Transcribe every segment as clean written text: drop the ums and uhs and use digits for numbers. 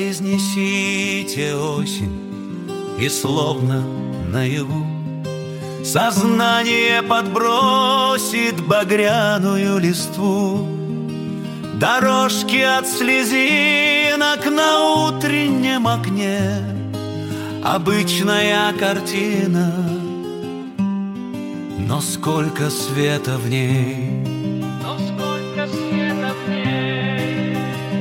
Произнесите осень, и словно наяву сознание подбросит багряную листву. Дорожки от слезинок на утреннем окне, обычная картина, но сколько света в ней, но сколько света в ней.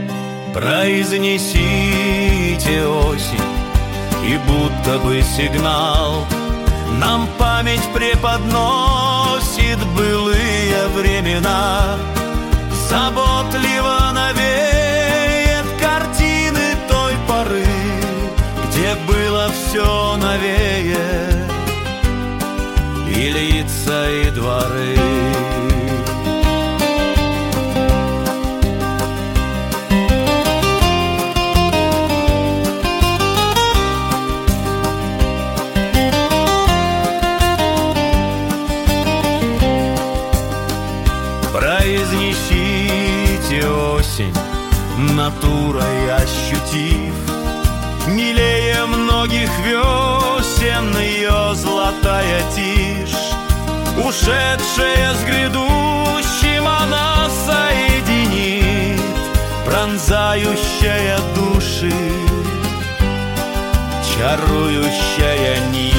Произнесите осень, и будто бы сигнал нам память преподносит былые времена. Заботливо навеет картины той поры, где было все новее, и лица, и дворы. Произнесите осень, натурой ощутив, милее многих весен ее золотая тишь. Ушедшая с грядущим она соединит, пронзающая души, чарующая нить.